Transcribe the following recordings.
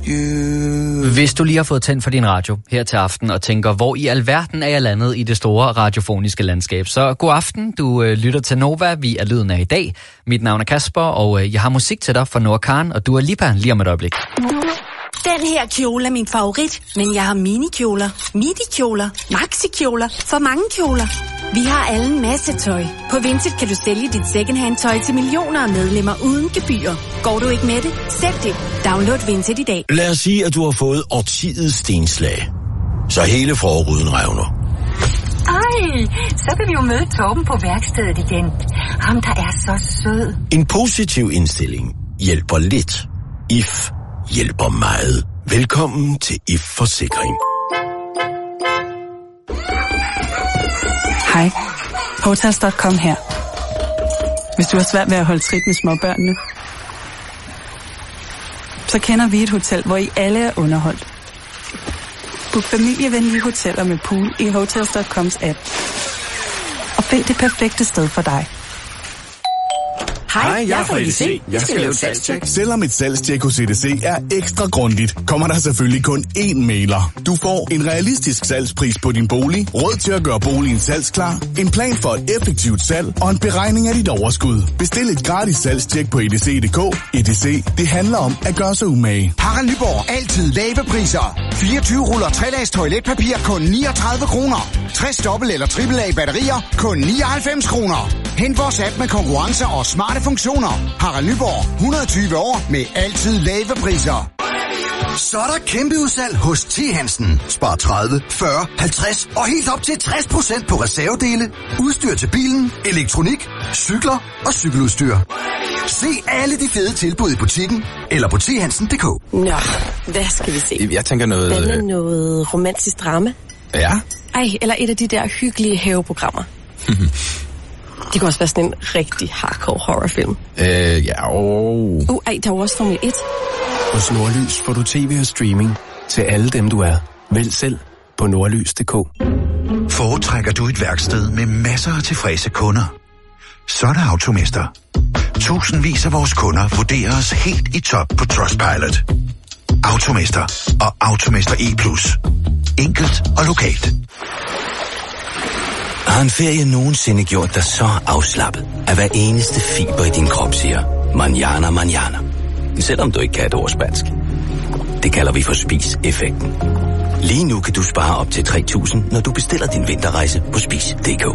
Hvis du lige har fået tændt for din radio her til aften og tænker, hvor i alverden er jeg landet i det store radiofoniske landskab, så god aften. Du lytter til Nova. Vi er lyden af i dag. Mit navn er Kasper, og jeg har musik til dig fra Noah Khan og Dua Lipa lige om et øjeblik. Den her kjole er min favorit, men jeg har minikjoler, midikjoler, maxikjoler, for mange kjoler. Vi har alle en masse tøj. På Vinted kan du sælge dit secondhand tøj til millioner af medlemmer uden gebyr. Går du ikke med det? Sælg det. Download Vinted i dag. Lad os sige, at du har fået årtidets stenslag. Så hele forruden revner. Ej, så kan vi jo møde Torben på værkstedet igen. Ham, der er så sød. En positiv indstilling hjælper lidt. IF hjælper meget. Velkommen til IF Forsikring. Hej, Hotels.com her. Hvis du har svært ved at holde trit med småbørnene, så kender vi et hotel, hvor I alle er underholdt. Book familievenlige hoteller med pool i Hotels.coms app. Og find det perfekte sted for dig. Hej, jeg er fra EDC. Jeg skal lave et salgstjek. Selvom et salgstjek hos EDC er ekstra grundigt, kommer der selvfølgelig kun én mailer. Du får en realistisk salgspris på din bolig, råd til at gøre boligen salgsklar, en plan for et effektivt salg og en beregning af dit overskud. Bestil et gratis salgstjek på edc.dk. EDC, det handler om at gøre sig umage. Harald Nyborg, altid lave priser. 24 ruller 3-lags toiletpapir kun 39 kroner. 60 dobbelt- eller triple-A batterier kun 99 kroner. Hent vores app med konkurrencer og smarte funktioner. Harald Nyborg, 120 år med altid lave priser. Så er der kæmpe udsalg hos T. Hansen. Spar 30, 40, 50 og helt op til 60% på reservedele, udstyr til bilen, elektronik, cykler og cykeludstyr. Se alle de fede tilbud i butikken eller på thansen.dk. Nå, hvad skal vi se? Jeg tænker noget... Hvad med noget romantisk drama? Ja? Ej, eller et af de der hyggelige haveprogrammer. Det kan også være sådan en rigtig hardcore horrorfilm. Ja, Ej, der er jo også Formel 1. Hos Nordlys får du tv og streaming til alle dem, du er. Vælg selv på nordlys.dk. Foretrækker du et værksted med masser af tilfredse kunder? Så er der Automester. Tusindvis af vores kunder vurderer os helt i top på Trustpilot. Automester og Automester E+. Enkelt og lokalt. Har en ferie nogensinde gjort dig så afslappet, at hver eneste fiber i din krop siger, mañana, mañana. Selvom du ikke kan et ord spansk. Det kalder vi for Spis-effekten. Lige nu kan du spare op til 3.000, når du bestiller din vinterrejse på Spis.dk.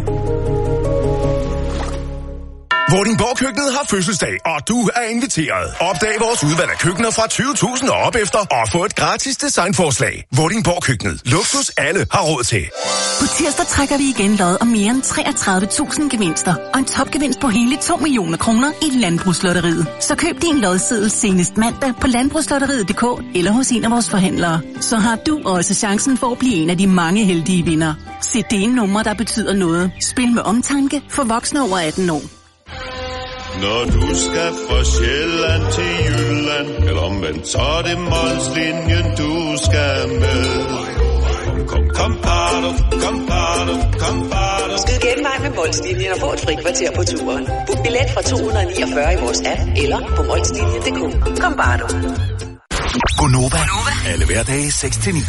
Vordingborg-køkkenet har fødselsdag, og du er inviteret. Opdag vores udvalg af køkkener fra 20.000 og op efter, og få et gratis designforslag. Vordingborg-køkkenet. Luksus alle har råd til. På tirsdag trækker vi igen lod om mere end 33.000 gevinster, og en topgevinst på hele 2 millioner kroner i Landbrugslotteriet. Så køb din lodseddel senest mandag på landbrugslotteriet.dk eller hos en af vores forhandlere. Så har du også chancen for at blive en af de mange heldige vindere. Se det nummer, der betyder noget. Spil med omtanke for voksne over 18 år. Når du skal fra Sjælland til Jylland, eller omvendt, så er det Molslinjen, du skal med. Kom, bado, kom, bado. Skyd genvej med Molslinjen og få et fri kvarter på turen. Book billet fra 249 i vores app, eller på molslinjen.dk. Kom, bado. Gonova. Alle hverdage 6-9.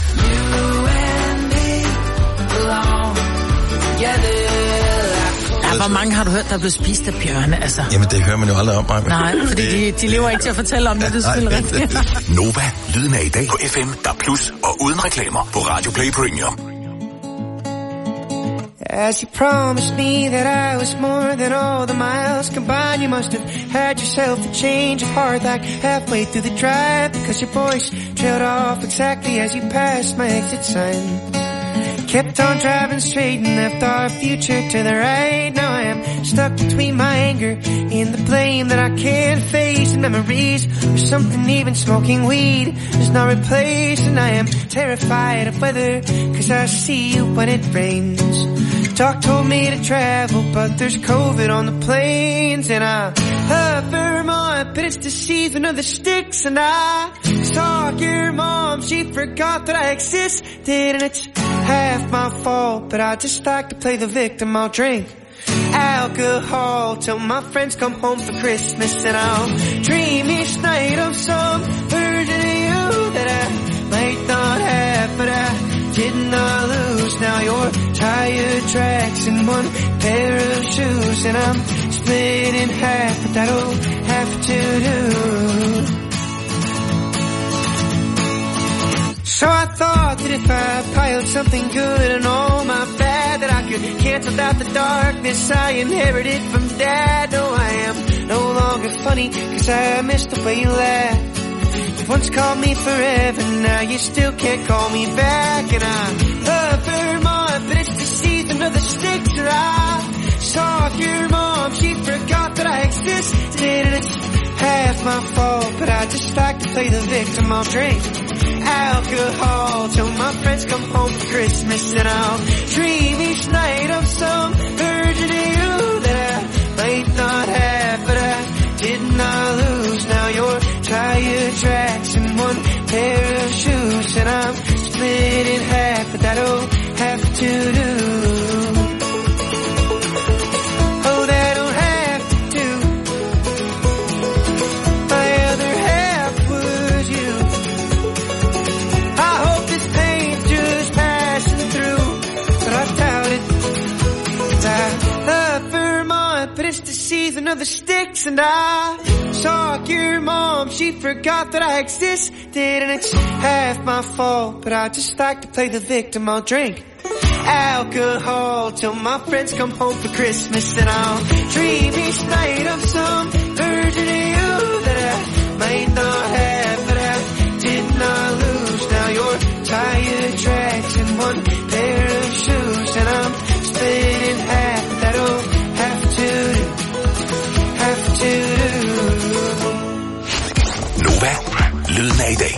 Ja, hvor mange har du hørt, der er blevet spist af bjørne, altså? Jamen, det hører man jo aldrig om, mig. Nej, fordi de lever ikke til at fortælle om det, det er selvfølgelig rigtigt. Nova, lyden af i dag på FM, der plus og uden reklamer på Radio Play Premium. As you promised me that I was more than all the miles combined, you must have had yourself a change of heart like halfway through the drive, because your voice trailed off exactly as you passed my exit sign. Kept on driving straight and left our future to the right. Now I am stuck between my anger and the blame that I can't face, and memories of something even smoking weed does not replace. And I am terrified of weather, cause I see you when it rains. Doc told me to travel, but there's COVID on the planes. And I love Vermont, but it's deceiving of the sticks. And I saw your mom, she forgot that I existed. And it's half my fault, but I just like to play the victim. I'll drink alcohol till my friends come home for Christmas. And I'll dream each night of some version of you that but I did not lose. Now your tire tracks in one pair of shoes, and I'm split in half, but that'll have to do. So I thought that if I piled something good and all my bad, that I could cancel out the darkness I inherited from Dad. No, I am no longer funny, 'cause I missed the way you laughed. You once called me forever, now you still can't call me back. And I love Vermont, but it's the season of the sticks. Or I saw your mom, she forgot that I existed, and it's half my fault, but I just like to play the victim. I'll drink alcohol till my friends come home for Christmas, and I'll dream each night of some version of you that I might not have, but I did not lose. Now your tire tracks in one pair of shoes, and I'm split in half, but that'll have to do. Oh, that'll have to do. My other half was you. I hope this pain's just passing through, but I doubt it. I love Vermont, but it's the season of the sticks, and I saw your mom, she forgot that I existed, and it's half my fault, but I just like to play the victim. I'll drink alcohol till my friends come home for Christmas, and I'll dream each night of some version of you that I might not have, but I did not lose. Now your tire tracks in one pair of shoes, and I'm split in half. That'll have to do, have to do. Nova, lyden af i dag.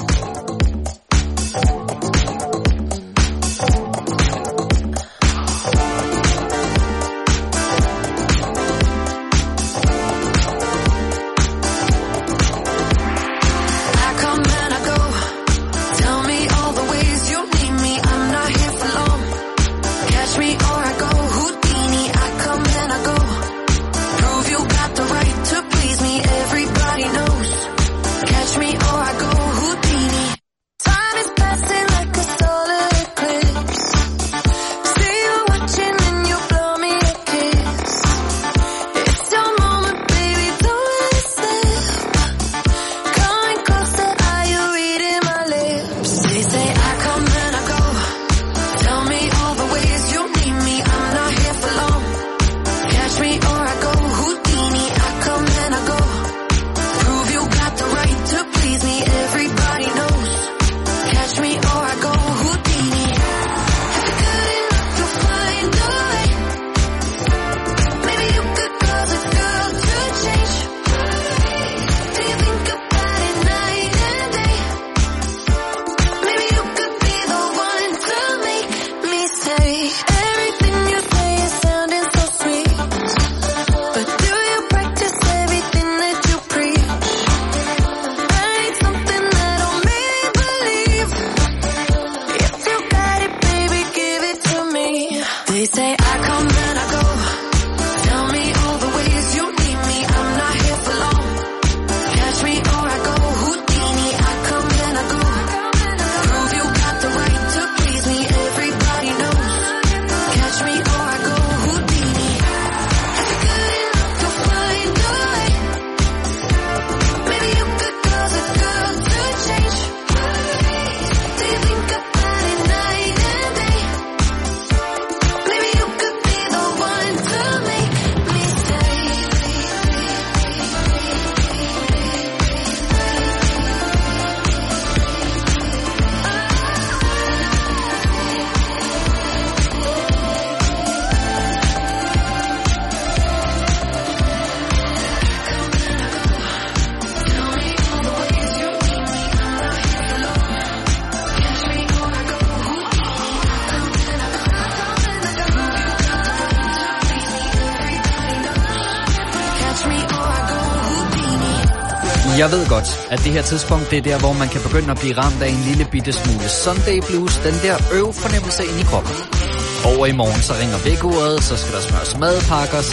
Jeg ved godt, at det her tidspunkt, det er der, hvor man kan begynde at blive ramt af en lille bitte smule Sunday blues, den der fornemmelse ind i kroppen. Over i morgen, så ringer vækkeuret, så skal der smøres madpakker, så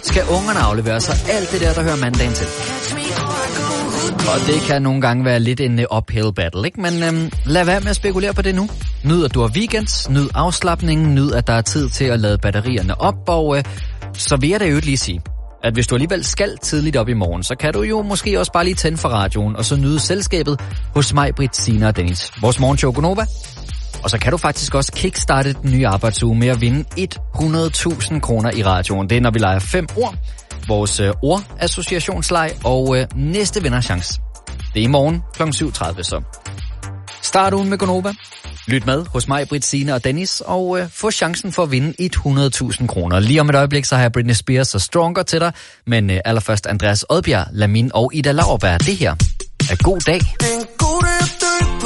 skal ungerne aflevere sig. Alt det der hører mandagen til. Og det kan nogle gange være lidt en uphill battle, ikke? Men lad være med at spekulere på det nu. Nyd, at du har weekends, nyd afslapningen, nyd, at der er tid til at lade batterierne op, og så vil jeg da jo lige sige, at hvis du alligevel skal tidligt op i morgen, så kan du jo måske også bare lige tænde for radioen, og så nyde selskabet hos mig, Britt, Signe og Dennis. Vores morgenshow Gonova. Og så kan du faktisk også kickstarte den nye arbejdsuge med at vinde 100.000 kroner i radioen. Det er, når vi leger 5 ord. Vores ordassociationsleg, og næste vinderchance. Det er i morgen kl. 7.30, så start ugen med Gonova. Lyt med hos mig, Britt, Signe og Dennis, og få chancen for at vinde 100.000 kroner. Lige om et øjeblik, så har jeg Britney Spears og Stronger til dig, men allerførst Andreas Odbjerg, Lamin og Ida Lauerberg. Det her er God Dag. Det er en god dag at dø på.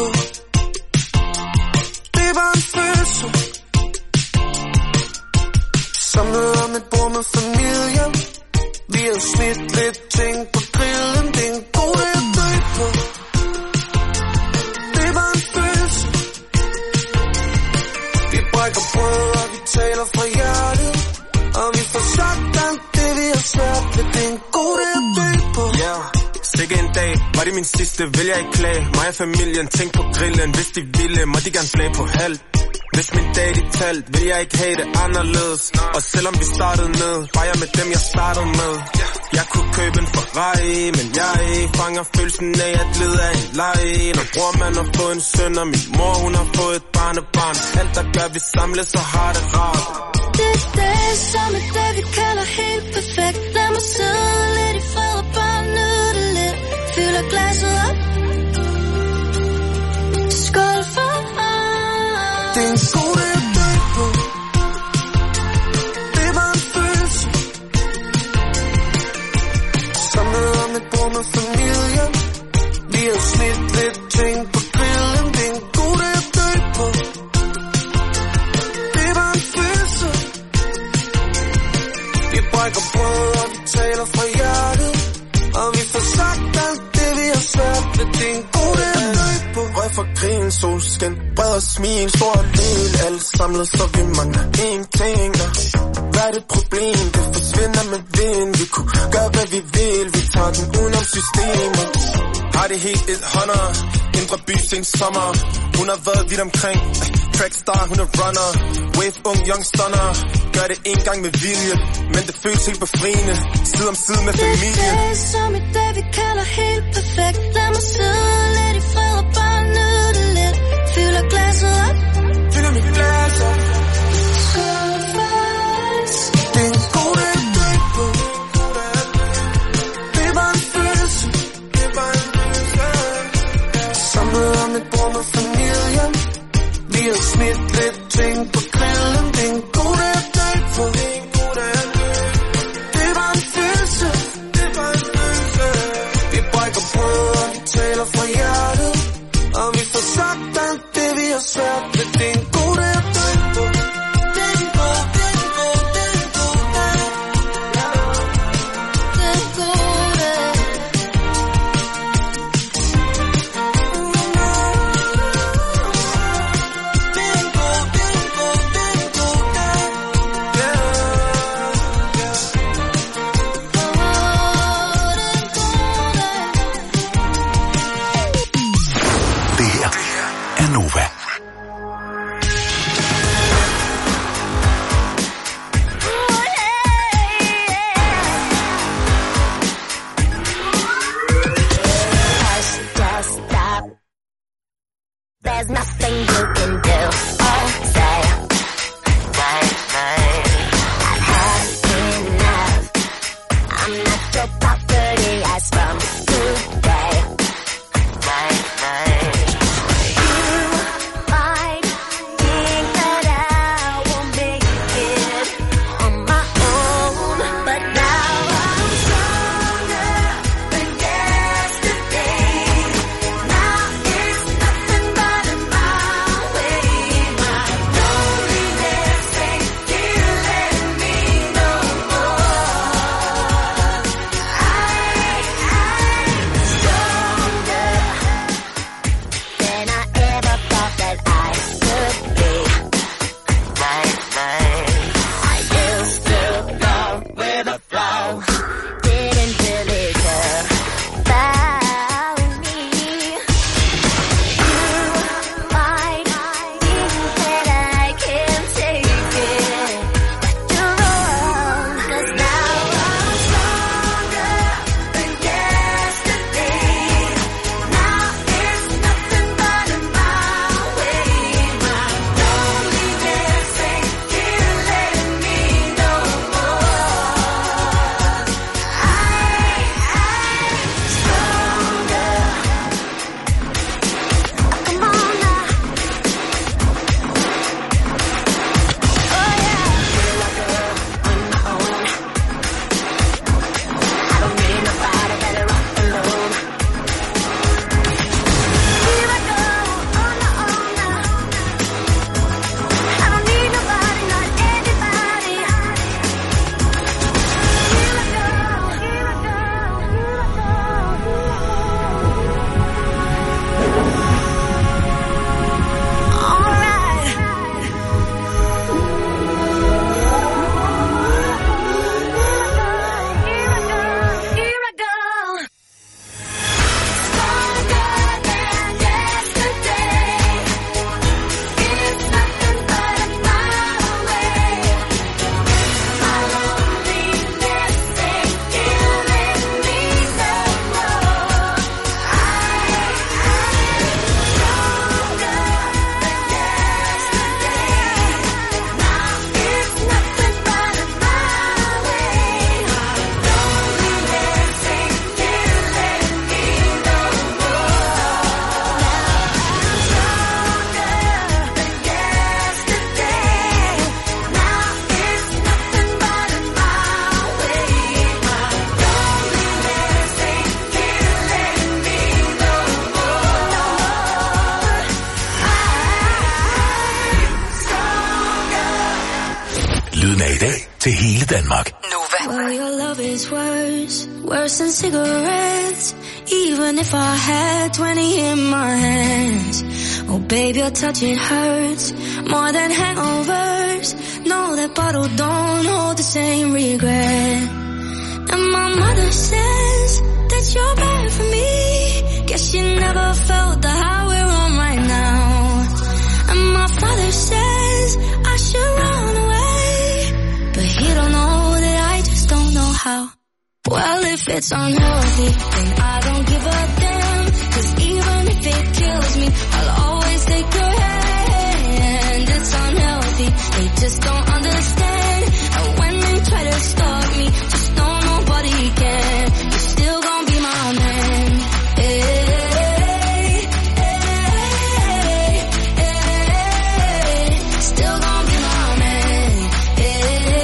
Det var en følelse. Samlet om et bord med familien. Vi har smidt lidt ting på grillen. Det er en god dag at dø på. Det var en følelse. Vi brækker brød, og vi taler fra hjertet. Og vi får sagt alt det, vi har svært ved. Det er en god dag at dø på. Sikke en dag, var det min sidste, vil jeg ikke klage. Mig og familien, tænk på grillen. Hvis de ville, må de gerne flage på halv. Hvis min dag de talt, vil jeg ikke have det anderledes. Og selvom vi startede ned, var jeg med dem jeg startede med. Jeg kunne købe en Ferrari, men jeg fanger følelsen af at lede af en leje. Når bror man har fået en søn, og min mor hun har fået et barnebarn. Alt der gør vi samles og har det rart. Det er dag som et dag vi kalder helt perfekt. Lad mig sidde lidt i fred og bare nyde det lidt. Fylder glasset op. Skål for os. Det er en god dag at dø på. Det var en følelse. Samlet om et bord med familien. Vi har smidt lidt ting på grillen. Det er en god dag at dø på. Det var en følelse. Vi brækker brød, og vi taler fra hjertet. Og vi får sagt alt det, vi har svært ved. Det er en god dag at dø på. Røg for grin, solskin, bred og smil, stor og lille. Alle samlet, så vi mangler én ting. Hvad er det problem? Det forsvinder med vind. Vi kunne gøre, hvad vi vil. Vi tager den udenom systemet. Har det helt 100. Indre by sen sommer. Hun har været vidt omkring. Trackstar, hun er runner. Wave, ung, young stunner. Gør det en gang med vilje, men det føles helt befriende. Side om side med familie. Det er som et dag vi kalder helt perfekt. Lad mig sidde lidt i fred og bare nyde det lidt. Fylder glasset op. Fylder mit glas op. Skål for os. Det er en god dag at dø på. Det var en følelse. Samlet om et bord med familien. Vi har smidt lidt ting på grillen. Det er en god dag at dø på. Det var en følelse. Vi brækker brød, og vi taler fra hjertet. Og vi får sagt alt det, vi har svært ved. Det er en god dag at dø på. af i dag til hele Danmark. Well, your love is worse than cigarettes. Even if I had 20 in my hands. Oh, baby, your touch, it hurts more than hangovers. No, that bottle don't hold the same regret. And my mother says that you're bad for me. Guess she never felt the high we're on right now. And my father says I should run away, but he don't know that I just don't know how. Well, if it's unhealthy, then I don't give a damn. 'Cause even if it kills me, I'll always take your hand. It's unhealthy, they just don't understand. And when they try to stop me, just know nobody can. You're still gonna be my man. Hey, hey, hey, still gonna be my man. Hey,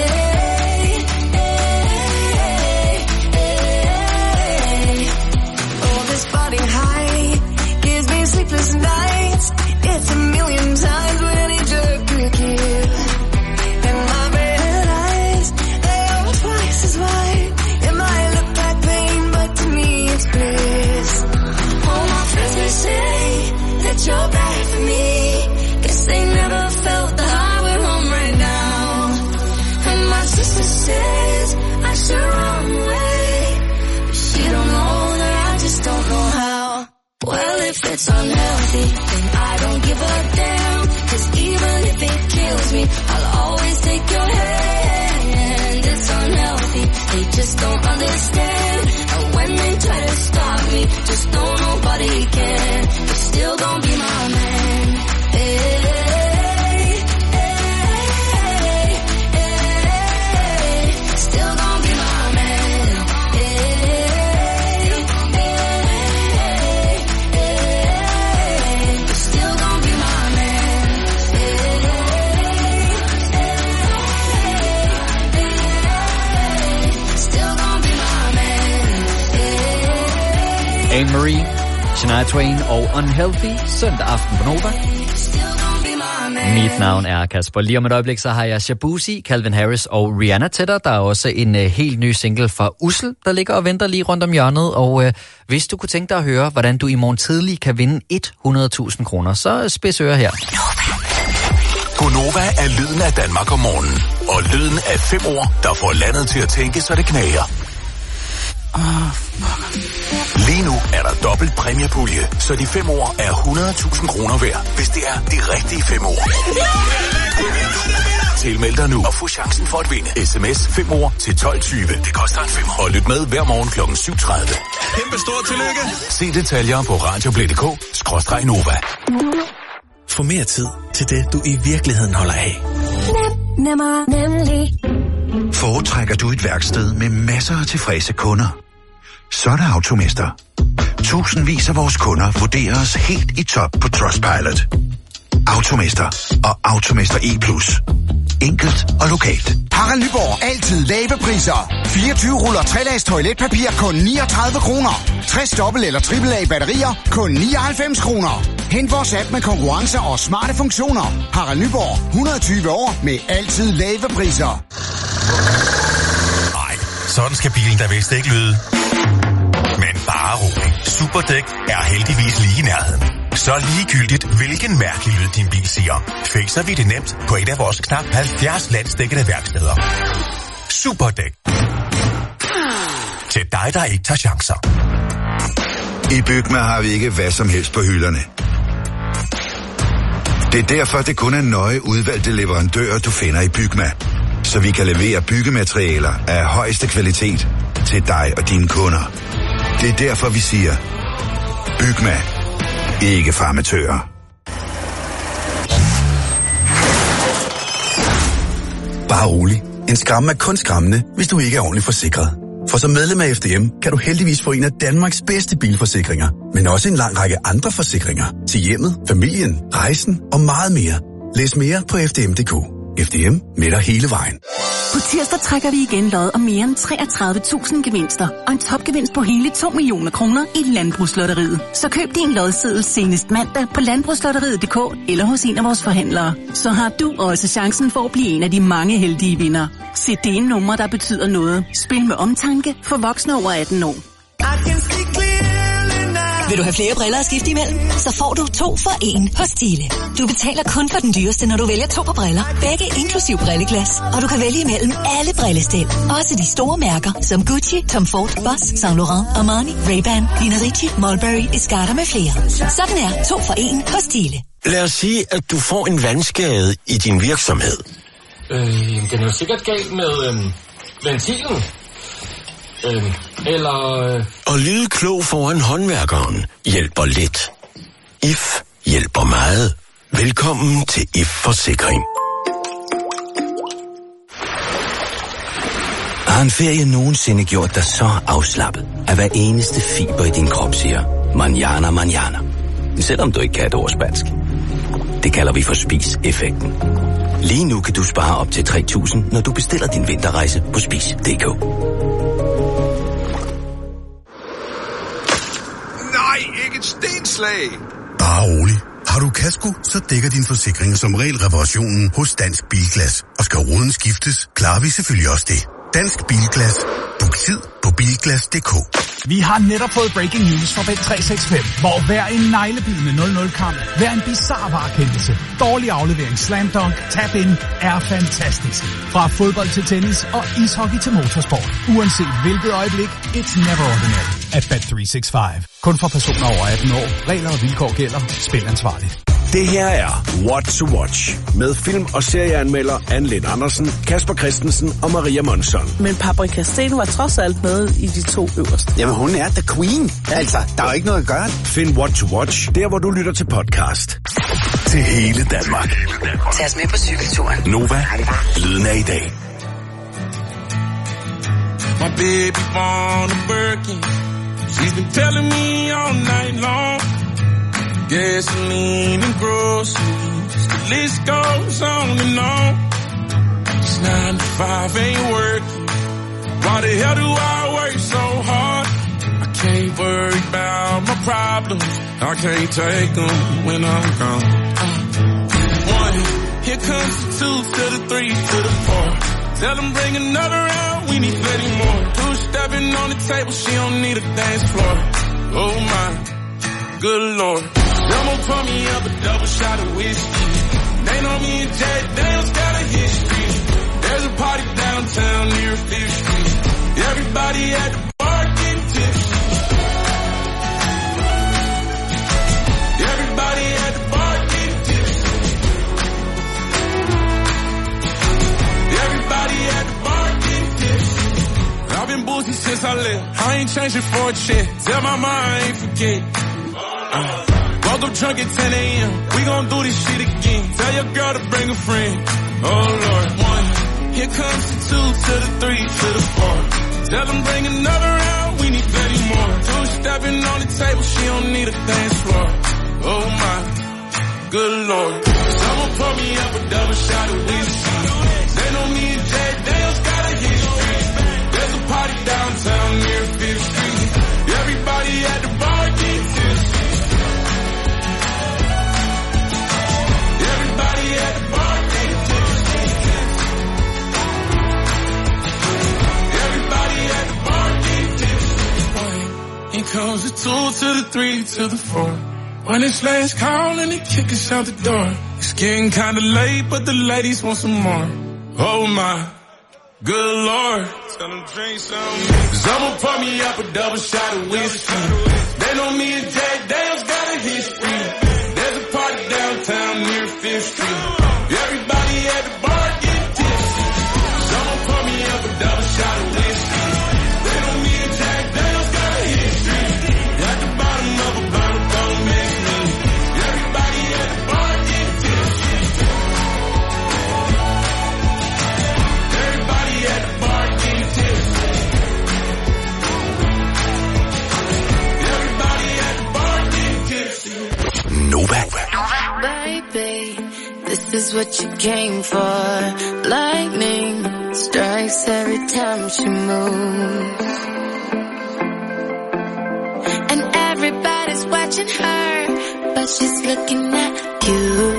oh, this body high gives me sleepless nights. It's a million times what any jerk could give. And my red eyes, they are twice as wide. It might look like pain, but to me it's bliss. All my friends, they say that you're bad for me. Guess they never felt the high we're on right now. And my sister says I should run away, but she don't know that I just don't know how. Well, if it's unhealthy, then I don't give a damn. 'Cause even if it kills me, I'll always take your hand. It's unhealthy, they just don't understand. And when they try to stop me, just know nobody can. You're still gonna be my man. Hey, hey, hey, still gonna be my man. Hey, hey, you're still gonna be my man. Still gonna be my man. Anne-Marie, Shania Twain og Unhealthy, søndag aften på Nova. Mit navn er Kasper. Lige om et øjeblik, så har jeg Shabuzi, Calvin Harris og Rihanna til dig. Der er også en helt ny single fra Ussel, der ligger og venter lige rundt om hjørnet. Og hvis du kunne tænke dig at høre, hvordan du i morgen tidlig kan vinde 100.000 kroner, så spids øre her. Gonova er lyden af Danmark om morgenen. Og lyden af 5 ord, der får landet til at tænke, så det knager. Lige nu er der dobbelt præmiepulje, så de 5 ord er 100.000 kroner værd, hvis det er de rigtige 5 ord. Tilmeld dig nu og få chancen for at vinde. SMS 5 ord til 1220. Det koster en 5. Og lyt med hver morgen kl. 7.30. Kæmpe stort tillykke. Se detaljer på radioplay.dk/Nova. Få mere tid til det, du i virkeligheden holder af. Nemlig. Foretrækker du et værksted med masser af tilfredse kunder? Så er der Automester. Tusindvis af vores kunder vurderer os helt i top på Trustpilot. Automester og Automester E+. Enkelt og lokalt. Harald Nyborg. Altid lave priser. 24 ruller 3-lags toiletpapir kun 39 kroner. 60 dobbelt- eller triple-A batterier kun 99 kroner. Hent vores app med konkurrencer og smarte funktioner. Harald Nyborg. 120 år med altid lave priser. Nej, sådan skal bilen da vist ikke lyde. Men bare rolig. Superdæk er heldigvis lige i nærheden. Så ligegyldigt, hvilken mærkelig lyd din bil siger, fikser vi det nemt på et af vores knap 70 landsdækkende værksteder. Superdæk. Til dig, der ikke tager chancer. I Bygma har vi ikke hvad som helst på hylderne. Det er derfor, det kun er nøje udvalgte leverandører, du finder i Bygma. Så vi kan levere byggematerialer af højeste kvalitet til dig og dine kunder. Det er derfor, vi siger, Bygma. Ikke farmatører. Bare rolig. En skræmme er kun skræmmende, hvis du ikke er ordentligt forsikret. For som medlem af FDM kan du heldigvis få en af Danmarks bedste bilforsikringer, men også en lang række andre forsikringer til hjemmet, familien, rejsen og meget mere. Læs mere på fdm.dk. FDM med dig hele vejen. tirsdag trækker vi igen lod om mere end 33.000 gevinster og en topgevinst på hele 2 millioner kroner i Landbrugslotteriet. Så køb din lodseddel senest mandag på landbrugslotteriet.dk eller hos en af vores forhandlere. Så har du også chancen for at blive en af de mange heldige vindere. Se det nummer, der betyder noget. Spil med omtanke for voksne over 18 år. Vil du have flere briller at skifte imellem? Så får du 2 for 1 hos Tile. Du betaler kun for den dyreste, når du vælger 2 par briller. Begge inklusiv brilleglas. Og du kan vælge imellem alle brillestil. Også de store mærker, som Gucci, Tom Ford, Boss, Saint Laurent, Armani, Ray-Ban, Nina Ricci, Mulberry, Escarter med flere. Sådan er 2 for 1 hos Tile. Lad os sige, at du får en vandskade i din virksomhed. Den er jo sikkert galt med ventilen. Og lyde klog foran håndværkeren hjælper lidt. IF hjælper meget. Velkommen til IF Forsikring. Har en ferie nogensinde gjort dig så afslappet, at hver eneste fiber i din krop siger, manjana, manjana. Selvom du ikke kan et ord spansk. Det kalder vi for spis-effekten. Lige nu kan du spare op til 3.000, når du bestiller din vinterrejse på spis.dk. Ikke et stenslag. Bare rolig. Har du kasko, så dækker din forsikring som regel reparationen hos Dansk Bilglas. Og skal ruden skiftes, klarer vi selvfølgelig også det. Dansk Bilglas. Book tid på bilglas.dk. Vi har netop fået breaking news fra Bet365, hvor hver en neglebid med 0-0-kamp, hver en bizarre varekendelse, dårlig aflevering, slam dunk, tap-in er fantastisk. Fra fodbold til tennis og ishockey til motorsport. Uanset hvilket øjeblik, it's never ordinary at Bet365. Kun for personer over 18 år. Regler og vilkår gælder. Spil ansvarligt. Det her er What to Watch med film- og serieanmelder Anne Lind Andersen, Kasper Christensen og Maria Monsson. Men Paprika Steen var trods alt med i de 2 øverste. Jamen hun er the queen. Altså, der er jo ikke noget at gøre. Find What to Watch der, hvor du lytter til podcast. Til hele Danmark. Tag os med på cykelturen. Nova. Lyden af i dag. My baby born a Birkin. She's been telling me all night long. Gasoline and groceries, the list goes on and on. It's 9 to 5, ain't working. Why the hell do I work so hard? I can't worry about my problems. I can't take them when I'm gone. 1, here comes the 2 to the 3 to the 4. Tell them bring another round, we need plenty more. 2 stepping on the table, she don't need a dance floor. Oh my, good Lord. Someone pour me up a double shot of whiskey. They know me and Jack Daniels got a history. There's a party downtown near 5th Street. Everybody at the bar getting tipsy. Everybody at the bar getting tipsy. Everybody at the bar getting tipsy. I've been boozy since I left. I ain't changing for a check. Tell my mind I ain't forget. Woke up drunk at 10 a.m. We gon' do this shit again. Tell your girl to bring a friend. Oh Lord. 1, here comes the 2 to the 3 to the 4. Tell them bring another round, we need plenty more. 2 stepping on the table, she don't need a dance floor. Oh my, good Lord. Someone pour me up a double shot of whiskey. They know me and Jack Daniels got a history. There's a party downtown near 5th Street. Everybody at the bar getting tipsy. Everybody at the bar getting tipsy. Everybody at the bar getting tipsy. Here comes the 2 to the 3 to the 4. When it's last call and they kick us out the door. It's getting kinda late, but the ladies want some more. Oh my, good Lord. Tell them drink some. Someone pour me up a double shot of whiskey. They know me and Jack Daniels got a history. There's a party downtown near 5th Street. Everybody at the bar getting tipsy. Someone pour me up a double shot of whiskey. They know me and Jack Daniels got a history. At the bottom of a bottle, don't mix me. Everybody at the bar getting tipsy. Everybody at the bar getting tipsy. Everybody at the bar getting tipsy. Nova. Baby, this is what you came for. Lightning strikes strikes every time she moves. And everybody's watching her, but she's looking at you.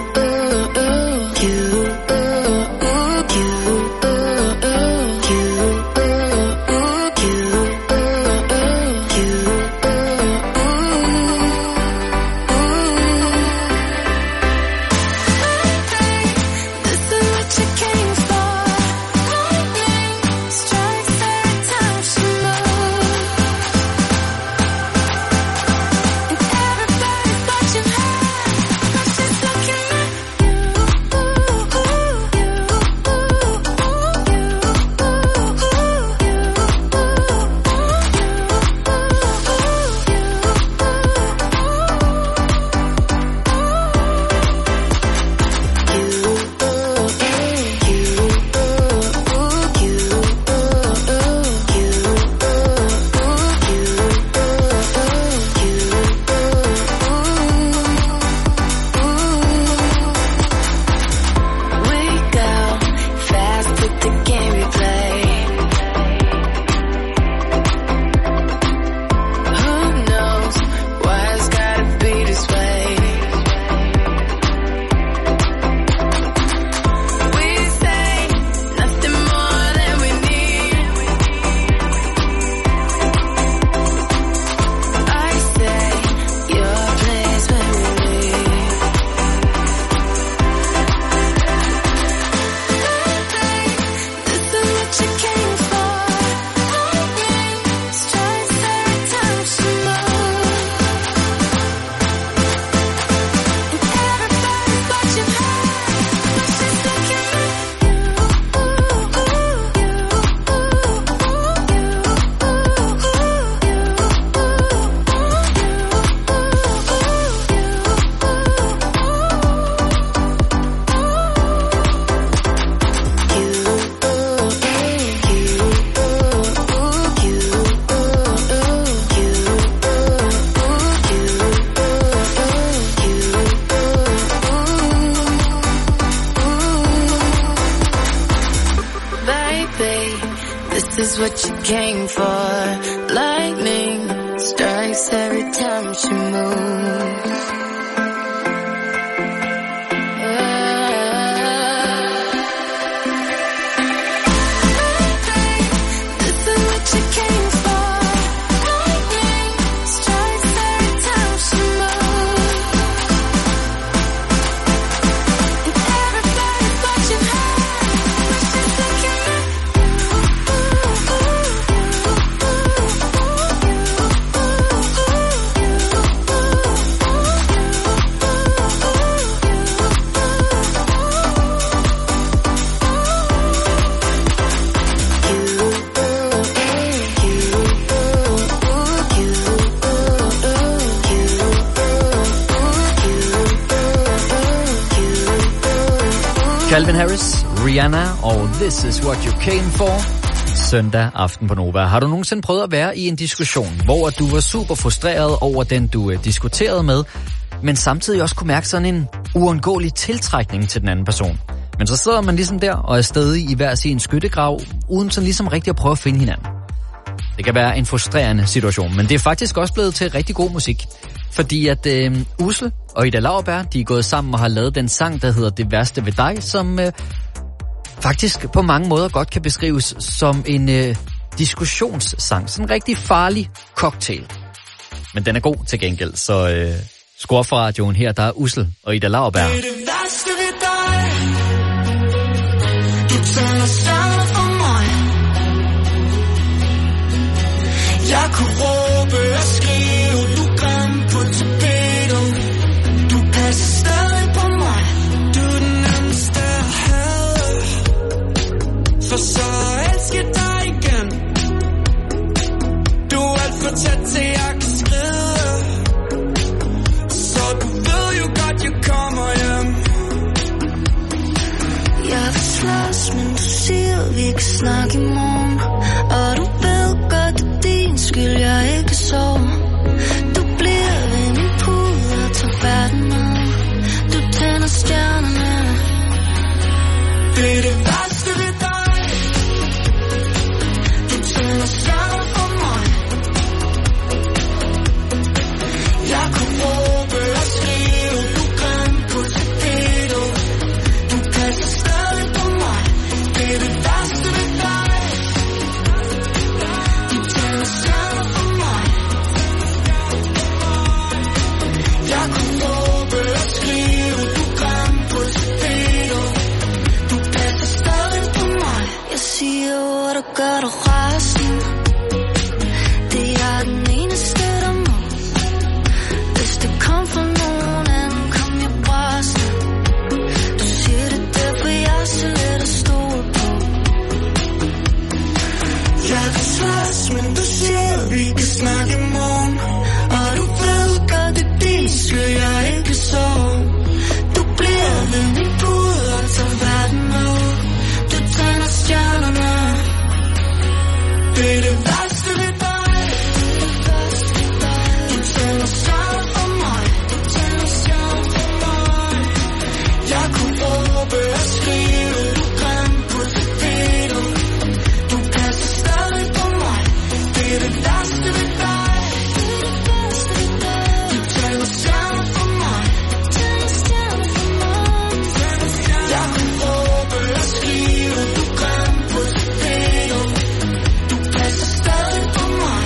Is what you came for. Lightning strikes every time she moves. Calvin Harris, Rihanna og This Is What You Came For. Søndag aften på Nova. Har du nogensinde prøvet at være i en diskussion, hvor du var super frustreret over den, du diskuterede med, men samtidig også kunne mærke sådan en uundgåelig tiltrækning til den anden person? Men så sidder man ligesom der og er stadig i hver sin skyttegrav, uden sådan ligesom rigtig at prøve at finde hinanden. Det kan være en frustrerende situation, men det er faktisk også blevet til rigtig god musik. Fordi at Ussel og Ida Lauerberg, de er gået sammen og har lavet den sang, der hedder Det Værste Ved Dig, som faktisk på mange måder godt kan beskrives som en diskussionssang. Sådan en rigtig farlig cocktail. Men den er god til gengæld, så skru op fra radioen her, der er Ussel og Ida Lauerberg. Det er det værste ved dig. Du tænder stjerner for mig. Jeg kunne råbe og skrive, du grim på tapetet. Du passer stadig på mig. Du er den nemmeste at have. For så elsker dig igen. Du er alt for tæt til jeg kan skride. Så du ved jo godt jeg kommer hjem. Jeg vil slås, men du siger vi kan snakke i morgen. Og du ved godt det er din skyld jeg ikke sover. Du bliver ved min pude og tager verden med. Du tænder stjernerne. Det er det værste ved dig. der gør dig rasende. Det er den eneste, der må. Hvis det kom fra nogen anden, kom jeg bræsende. Du siger det derfor jeg er så let at stole på. Jeg kan slås, men du siger vi kan snakke i morgen. Og du ved godt det diske, jeg ikke sove. Du bliver ved min bud og tager verden med. Du tænder stjernerne. Det er det værste ved dig. Du tænder stjerner for mig. Du tænder stjerner for mig. Jeg kunne råbe og skrive. Du grim på tapetet. Du passer stadig på mig. Det er det værste ved dig. Du tænder stjerner for mig. Jeg kunne råbe og skrive. Du grim på tapetet. Du passer stadig på mig.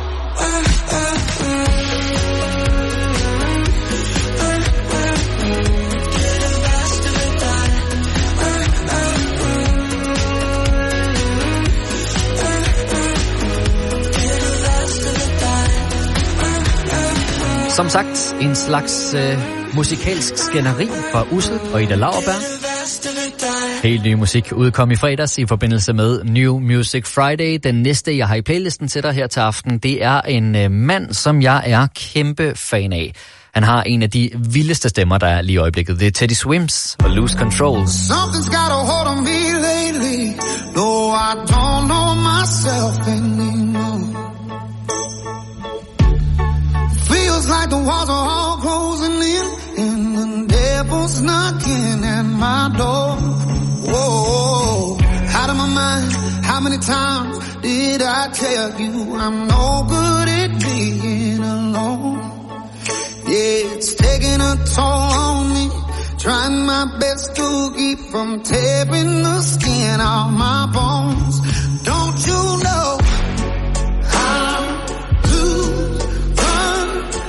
Som sagt, en slags musikalsk skænderi fra Ussel og Ida Lauerberg. Helt ny musik udkom i fredags i forbindelse med New Music Friday. Den næste, jeg har i playlisten til dig her til aften, det er en mand, som jeg er kæmpe fan af. Han har en af de vildeste stemmer, der er lige i øjeblikket. Det er Teddy Swims og Lose Control. Something's got a hold on me lately. No, I don't know myself anymore. Feels like the walls are all closing in, and the devil's knocking at my door. Whoa, out of my mind. How many times did I tell you I'm no good at being alone? Yeah, it's taking a toll on me. Trying my best to keep from tearing the skin off my bones. Don't you know how to run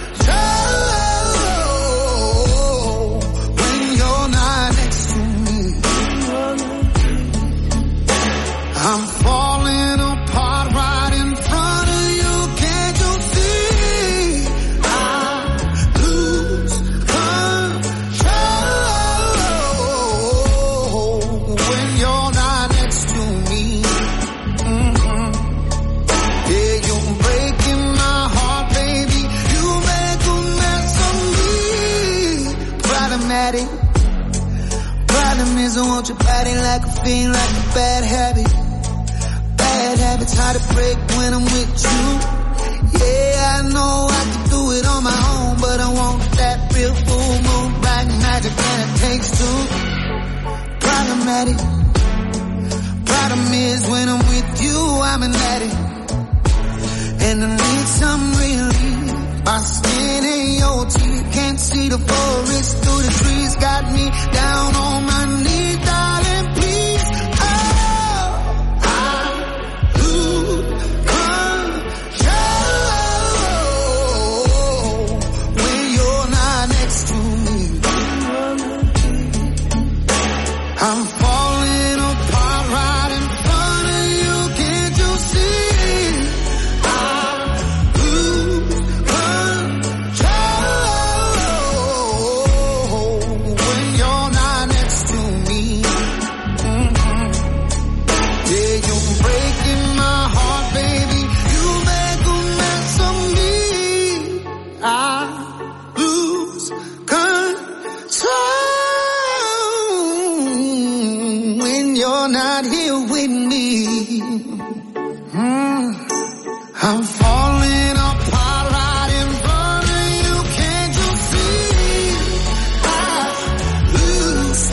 control when you're not next to me? I'm falling apart right in front of you. Can't you see? I lose control when you're not next to me. Yeah, you're breaking my heart, baby. You make a mess of me. Problematic. Problem is I want your body like a fiend, like a bad habit. Bad habits hard to break when I'm with you. Yeah, I know I can do it on my own, but I want that real full moon black magic, and it takes two. Problematic. Problem is when I'm with you, I'm an addict, and I need some relief. My skin and your teeth can't see the forest through the trees. Got me down on my knees, darling, please. Oh, I lose control when you're not next to me. I'm falling apart right in front of you. Can't you see? I lose control when you're not next to me. Yeah, you're breaking my heart, baby. You make a mess of me. I lose control when you're not here with me. I'm falling apart right in front of you. Can't you see? I lose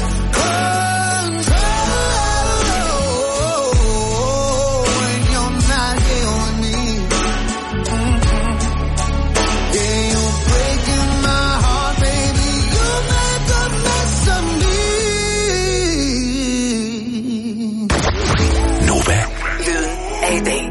control when you're not here with me. Yeah, you're breaking my heart, baby. You make a mess of me. Nova. Lyden af i dag.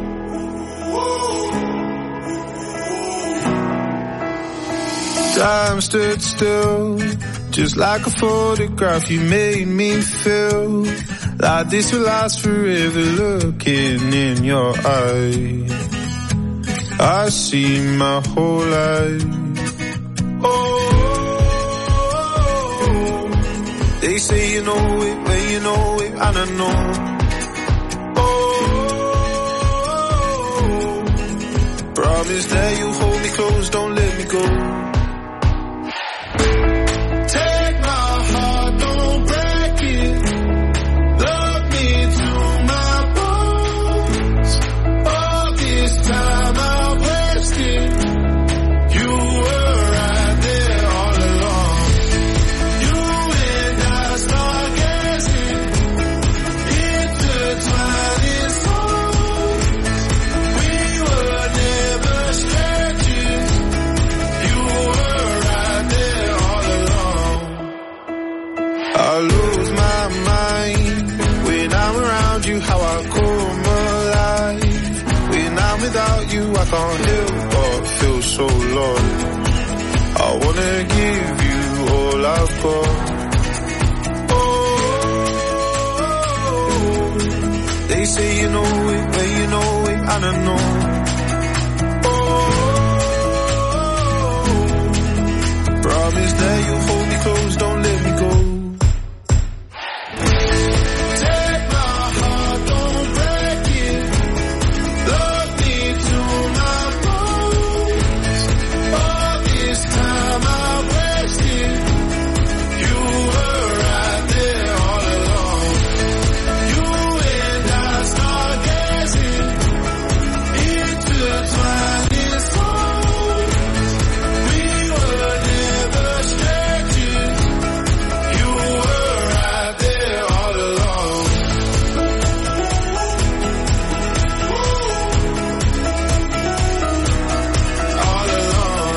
Time stood still, just like a photograph you made me feel. Like this will last forever, looking in your eyes. I see my whole life. Oh, they say you know it, but you know it, and I know. Oh, promise that you hold me close, don't let me go. Take my heart, don't break it. Love me to my bones. All this time I wasted. You were right there all along. You and I stargazing, intertwining souls. We were never strangers. You were right there all along. I lose my mind when I'm around you, how I come alive. When I'm without you, I can't help but feel so lost. I wanna give you all I've got. Oh, they say you know it, but you know it, and I know. Oh, promise that you hold me close, don't let me go. Take my heart, don't break it. Love me to my bones. All this time I wasted. You were right there all along. You and I stargazing, intertwining souls. We were never strangers. You were right there all along. All along.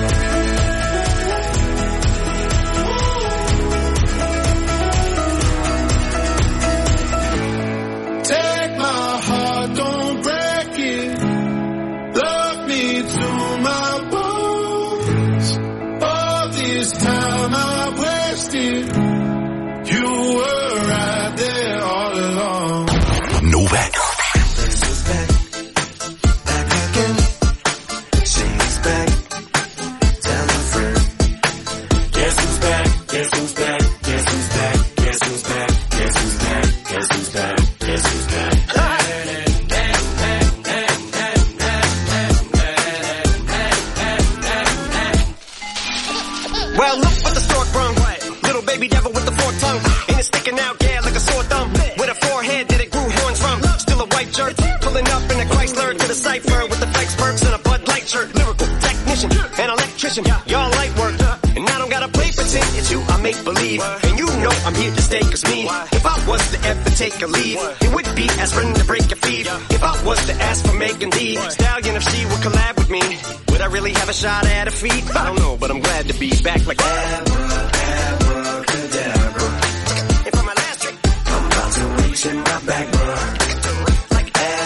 Take my heart, don't break it. Love me to my bones. All this time I wasted. You were right there all along. Nova. She's back. Tell a friend. Guess who's back? Guess who's back? Guess who's back? Guess who's back? Guess who's back? Guess who's back? Guess who's back? Well, look what the stork brung. Little baby devil with the forked tongue. And it's sticking out, yeah, like a sore thumb. With a forehead that it grew horns from. Still a white jerk. Pulling up in a Chrysler to the cipher with the flex perks and a Bud Light shirt. Lyrical technician, an electrician. Y'all light work. And I don't gotta play pretend. It's you I make believe. And you know I'm here to stay, cause me. If I was to ever take a leave, it would be aspirin to break your feet. If I was to ask for Megan D Stallion, if she would collab with me, would I really have a shot at a feat? I don't know, but I'm glad to be back like Abracadabra. If I'm my last trick, I'm about to reach in my back, bruh. like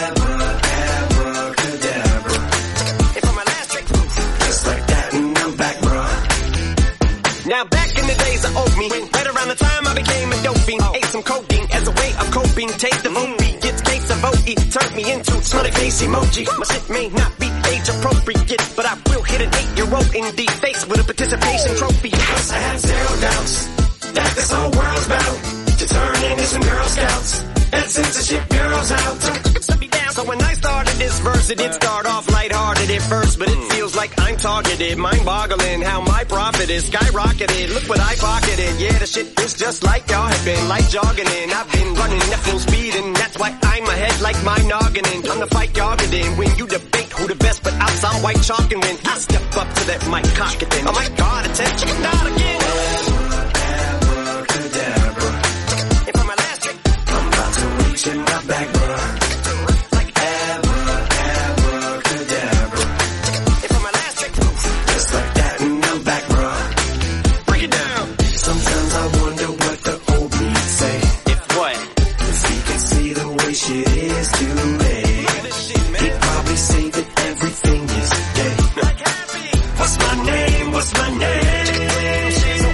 Abracadabra. if I'm my last trick. Just like that, and I'm back, bruh. Now back in the days of oatmeal, right around the time I became a dope fiend, ate some codeine as a way of coping. Take the movie, gets case of OE, turned me into smiley face emoji. My shit may not be age appropriate, but I will hit an 8-year-old in the face with a participation trophy. Cause I have zero doubts that this whole world's about to turn into some Girl Scouts and censorship bureaus out. So when I started this verse, it did start off lighthearted at first, but it feels like I'm targeted. Mind-boggling how my profit is skyrocketed. Look what I pocketed. Yeah, the shit is just like y'all have been, like jogging in. I've been running at full speed, and that's why I'm ahead like my noggin. I'm the fight y'all get in. When you debate who the best, but out some white chalk, and when I step up to that mic, cock it then. Oh my God, attention, not again. Abracadabra. If I'm my last trick, I'm about to reach in my back, bruh. like Abracadabra. if I'm my last trick, Just like that, and I'm back, bruh. break it down. Sometimes I wonder what the old me say. If what? If he could see the way shit is today, he'd probably say that everything is gay. What's my name? What's my name?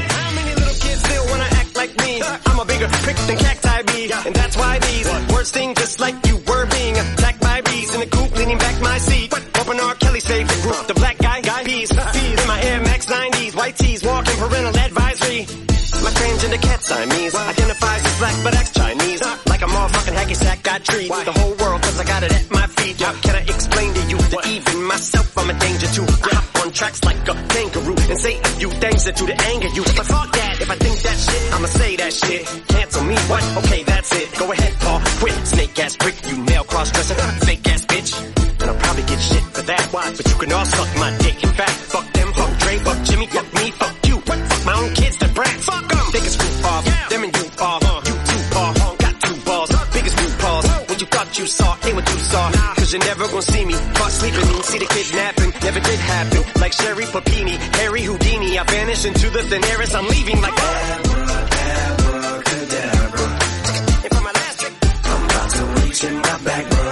Siamese. Identifies as black but acts Chinese. Like a motherfucking hacky sack, got trees. The whole world cause I got it at my feet. Can I explain to you that even myself I'm a danger to? I hop on tracks like a kangaroo and say a few things that do to anger you. But fuck that, if I think that shit, I'ma say that shit. Cancel me, what? Okay, that's it. Go ahead, Paul, quit. Snake ass prick, you nail cross-dresser, fake ass bitch. And I'll probably get shit for that. But you can all suck my dick. In fact, fuck them, fuck Dre, fuck Jimmy, fuck me, fuck you. Fuck my own kids that brat. Fuck them. They can screw off. Them and you off. You too off. Got two balls. Biggest blue balls. What you thought you saw ain't what you saw. Cause you're never gonna see me. Caught sleeping and see the kidnapping. Never did happen. Like Sherry Papini, Harry Houdini. I vanish into the thin air as I'm leaving like abracadabra. And for my last trick, I'm about to reach in my back, bro.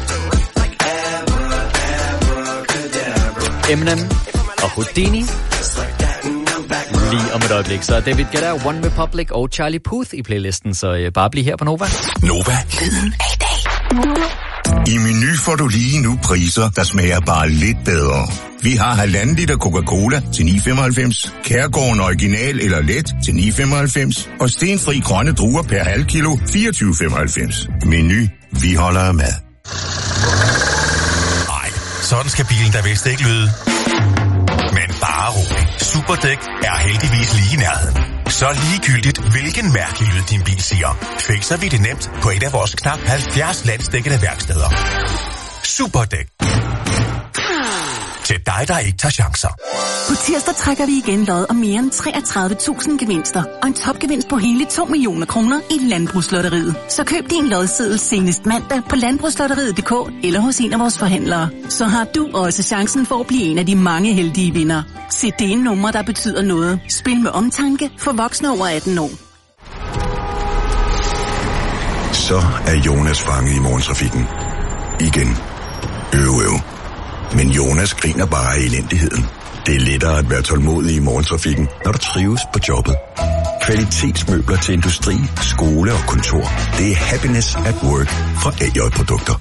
Eminem og Houdini. Lige om et øjeblik, så David Guetta, One Republic og Charlie Puth i playlisten, så bare bliv her på Nova. Nova, lyden af i dag. I Meny får du lige nu priser, der smager bare lidt bedre. Vi har 1,5 liter Coca-Cola til 9,95, Kærgården Original eller Let til 9,95 og stenfri grønne druer per halv kilo 24,95. Meny, vi holder af mad. Sådan skal bilen da vist ikke lyde. Men bare rolig. Superdæk er heldigvis lige i nærheden. Så ligegyldigt, hvilken mærkelig lyd din bil siger, fikser vi det nemt på et af vores knap 70 landsdækkende værksteder. Superdæk. Til dig, der ikke tager chancer. På tirsdag trækker vi igen lod om mere end 33.000 gevinster og en topgevinst på hele 2 millioner kroner i Landbrugslotteriet. Så køb din lodseddel senest mandag på landbrugslotteriet.dk eller hos en af vores forhandlere. Så har du også chancen for at blive en af de mange heldige vindere. Se det nummer, der betyder noget. Spil med omtanke for voksne over 18 år. Så er Jonas fanget i morgentrafikken. Igen. Øv. Men Jonas griner bare af elendigheden. Det er lettere at være tålmodig i morgentrafikken, når du trives på jobbet. Kvalitetsmøbler til industri, skole og kontor. Det er happiness at work fra AJ Produkter.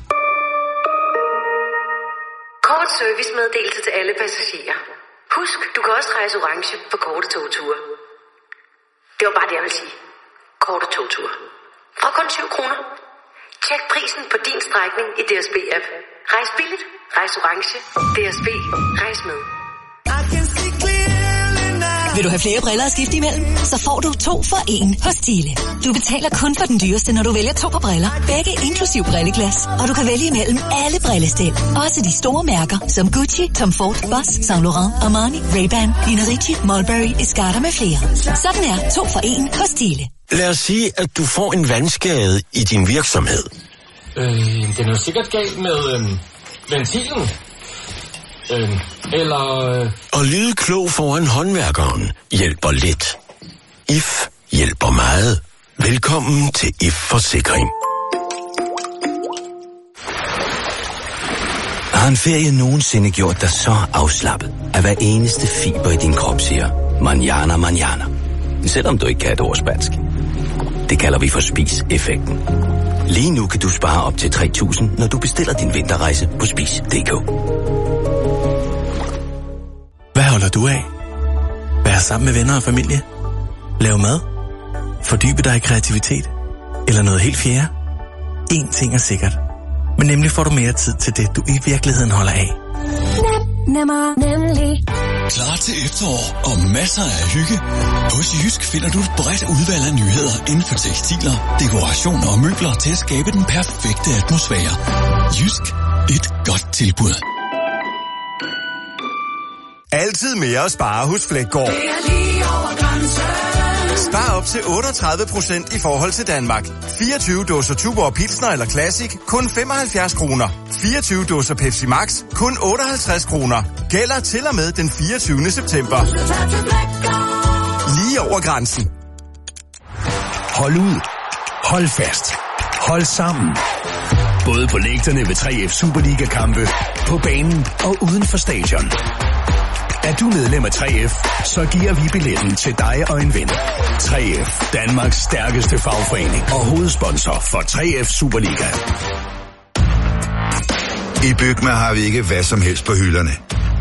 Kort servicemeddelelse til alle passagerer. Husk, du kan også rejse orange for korte togture. Det var bare det, jeg vil sige. Korte togture. Fra kun 7 kroner. Tjek prisen på din strækning i DSB-app. Rejs billigt. Rejs orange. DSB. Rejs med. Vil du have flere briller at skifte imellem? Så får du 2 for 1 hos Tile. Du betaler kun for den dyreste, når du vælger 2 par briller. Begge inklusiv brilleglas. Og du kan vælge imellem alle brillestil. Også de store mærker, som Gucci, Tom Ford, Boss, Saint Laurent, Armani, Ray-Ban, Nina Ricci, Mulberry, Escarta med flere. Sådan er 2 for 1 hos Tile. Lad os sige, at du får en vandskade i din virksomhed. Den er jo sikkert galt med ventilen. Og lyde klog foran håndværkeren hjælper lidt. IF hjælper meget. Velkommen til IF Forsikring. Har en ferie nogensinde gjort dig så afslappet, at hver eneste fiber i din krop siger, manjana, manjana. Selvom du ikke kan et ord spansk. Det kalder vi for spis-effekten. Lige nu kan du spare op til 3.000, når du bestiller din vinterrejse på spis.dk. Hvad holder du af? Vær sammen med venner og familie? Lav mad? Fordybe dig i kreativitet? Eller noget helt fjerde? En ting er sikkert. Men nemlig får du mere tid til det, du i virkeligheden holder af. Nemlig. Klar til efterår og masser af hygge. Hos Jysk finder du et bredt udvalg af nyheder inden for tekstiler, dekorationer og møbler til at skabe den perfekte atmosfære. Jysk. Et godt tilbud. Altid mere at spare hos Flækgaard. Spar op til 38% i forhold til Danmark. 24 dåser Tuborg Pilsner eller Classic, kun 75 kroner. 24 dåser Pepsi Max, kun 58 kroner. Gælder til og med den 24. september. Lige over grænsen. Hold ud. Hold fast. Hold sammen. Både på lægterne ved 3F Superliga-kampe, på banen og uden for stadion. Er du medlem af 3F, så giver vi billetten til dig og en ven. 3F, Danmarks stærkeste fagforening og hovedsponsor for 3F Superliga. I Bygma har vi ikke hvad som helst på hylderne.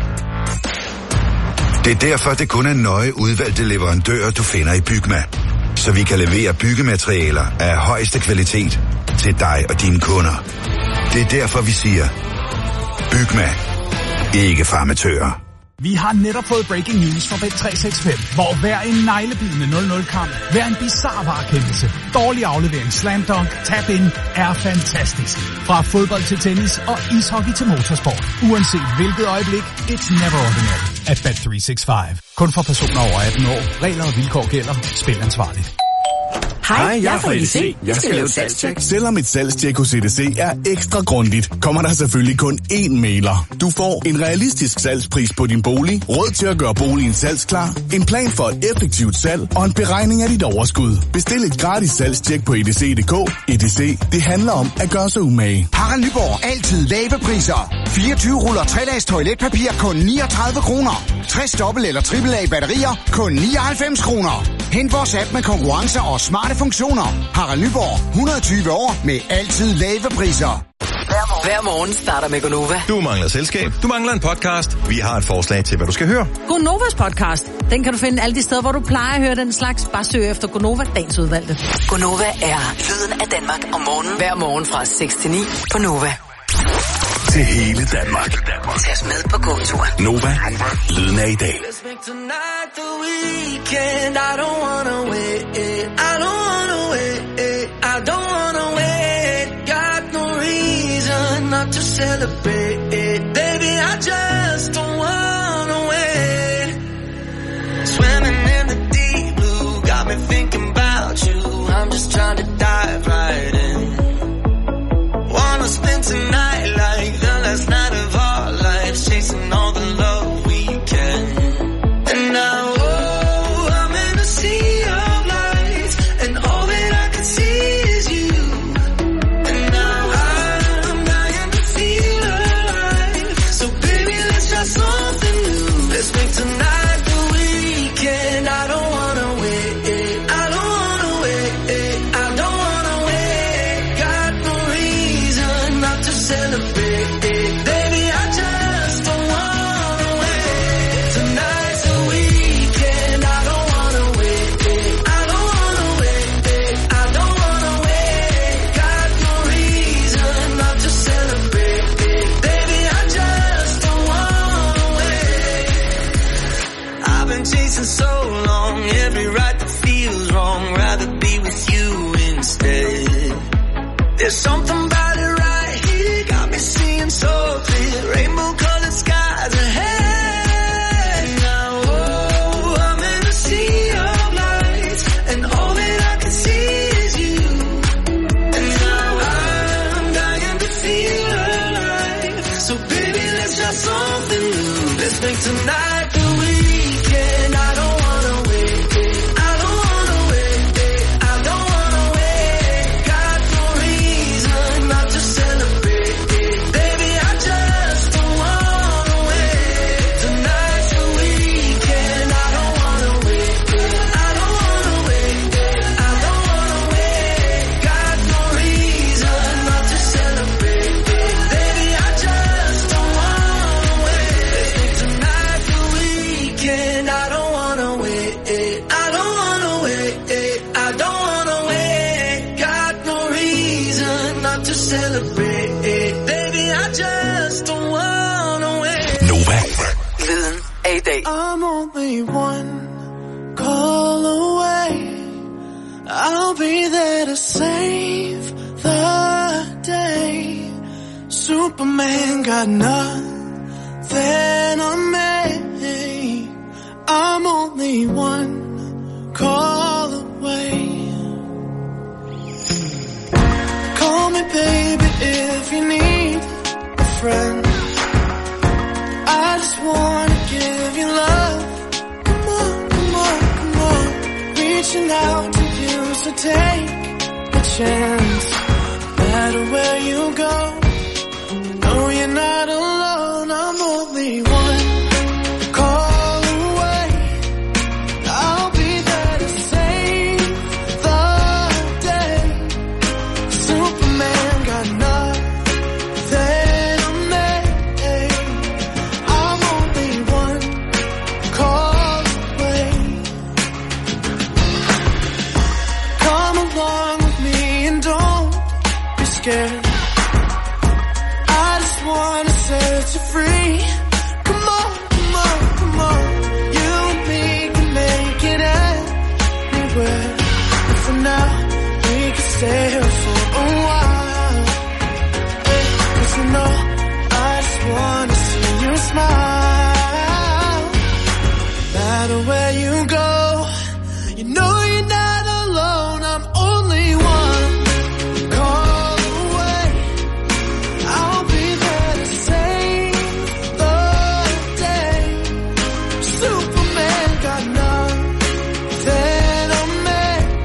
Det er derfor, det kun er nøje udvalgte leverandører, du finder i Bygma. så vi kan levere byggematerialer af højeste kvalitet til dig og dine kunder. Det er derfor, vi siger, Bygma. Ikke farmatører. Vi har netop fået breaking news fra Bet365, hvor hver en neglebidende 0-0-kamp, hver en bizarre varekendelse, dårlig aflevering, slam dunk, tap-in er fantastisk. Fra fodbold til tennis og ishockey til motorsport. Uanset hvilket øjeblik, it's never ordinary at Bet365. Kun for personer over 18 år. Regler og vilkår gælder. Spil ansvarligt. Hej, jeg er fra EDC. Jeg skal lave et salgstjek. Selvom et salgstjek hos EDC er ekstra grundigt, kommer der selvfølgelig kun én mailer. Du får en realistisk salgspris på din bolig, råd til at gøre boligen salgsklar, en plan for et effektivt salg og en beregning af dit overskud. Bestil et gratis salgstjek på edc.dk. EDC, det handler om at gøre sig umage. Harald Nyborg. Altid lave priser. 24 ruller 3-lags toiletpapir kun 39 kroner. 60 dobbelt- eller triple-lag batterier kun 99 kroner. Hent vores app med konkurrencer og smarte funktioner. Harald Nyborg. 120 år med altid lave priser. Hver morgen starter med Gonova. Du mangler selskab. Du mangler en podcast. Vi har et forslag til, hvad du skal høre. Gonovas podcast. Den kan du finde alle de steder, hvor du plejer at høre den slags. Bare søg efter Gonova, dagens udvalgte. Gonova er lyden af Danmark om morgenen. Hver morgen fra 6 til 9 på Nova. Til hele Danmark. Tag os med på gåtur. Nova. Lyden af i dag. Let's make tonight the weekend. I don't wanna wait. I don't wanna wait. I don't wanna wait. Got no reason not to celebrate. Baby, I just don't wanna wait. Swimming in the deep blue got me thinking about you. I'm just trying to dive right in. Wanna spend tonight like the last night of our lives, chasing all the love we can. And now, oh, I'm in a sea of lights, and all that I can see is you. And now I'm dying to feel alive. So baby, let's try something new. Let's make tonight the weekend. I don't wanna wait. I don't wanna wait. I don't wanna wait. Got no reason not to celebrate. Baby, I just don't wanna wait. Tonight's the weekend. I don't wanna wait. I don't wanna wait. I don't wanna wait. Got no reason not to celebrate. Baby, I just don't wanna wait. I've been chasing so long, every right that feels wrong. Rather be with you instead. There's something about it right here, got me seeing so clear. Rainbow colored skies ahead. Now, oh, I'm in a sea of lights, and all that I can see is you. And now I'm dying to feel alive. So baby, let's try something new. Let's make tonight the weekend. I don't wanna wait. I don't wanna wait. I don't wanna wait. Got no reason not to celebrate. Baby, I just don't wanna wait. Tonight's the weekend. I don't wanna wait. I don't wanna wait. I don't wanna wait. Got no reason not to celebrate. Baby, I just don't wanna wait. Tonight's the weekend. I don't wanna wait. I don't wanna wait. I don't wanna wait. Got no reason not to celebrate. Baby, I just don't wanna wait. Nova. Lyden af i dag. I'm only one call away. I'll be there to save the day. Superman got nothing on me. I'm only one call away. Call me baby if you need a friend. I just wanna give you love. Come on, come on, come on. Reaching out to you, so take a chance. No matter where you go, no, you're not alone. I'm only one call away. I'll be there to save the day. Superman got nothing on me. I'm only one call away. set you free. Come on, come on, come on. You and me can make it anywhere. But for now, we can stay here for a while. Cause you know, I just wanna see you smile. No matter where you go, you know you're not alone. I'm only one call away. I'll be there to save the day. Superman got nothing on me.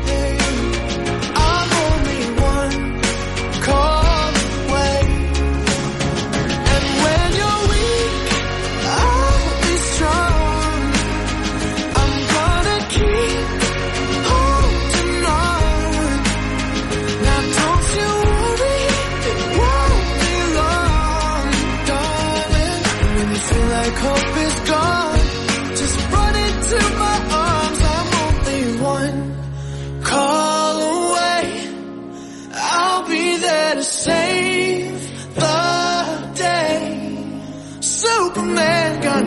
I'm only one call away. And when you're weak, I'll be strong. I'm gonna keep holding on. Now don't you worry, it won't be long, darling. And when you feel like hope is gone, just run into my arms. I'm only one call away. I'll be there to save the day. Superman got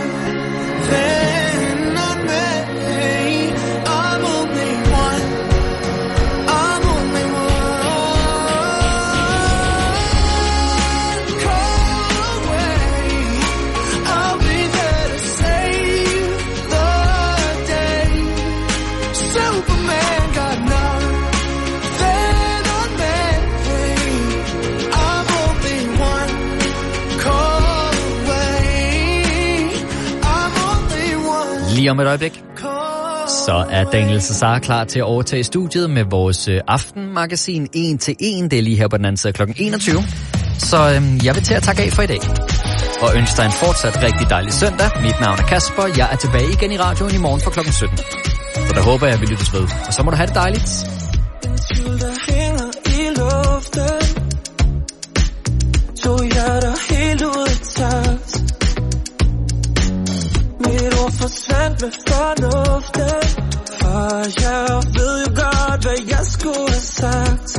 nothing on me. I'm only one. I'm only one call away. I'll be there to save the day. Superman got nothing on me. I'm only one call away. I'm only one. Lige om et øjeblik, så er Daniel Cesar klar til at overtage studiet med vores aftenmagasin 1 til 1. Det er lige her på den anden side kl. 21. Så jeg vil til at takke af for i dag. Og ønske dig en fortsat rigtig dejlig søndag. Mit navn er Kasper. Jeg er tilbage igen i radioen i morgen fra kl. 17. Så der håber jeg, vi lyttes ved. Og så må du have det dejligt. Tvivl, der hænger i luften. To hjerter helt ud af takt. Mit ord forsvandt med fornuften. For jeg ved jo godt, hvad jeg skulle have sagt.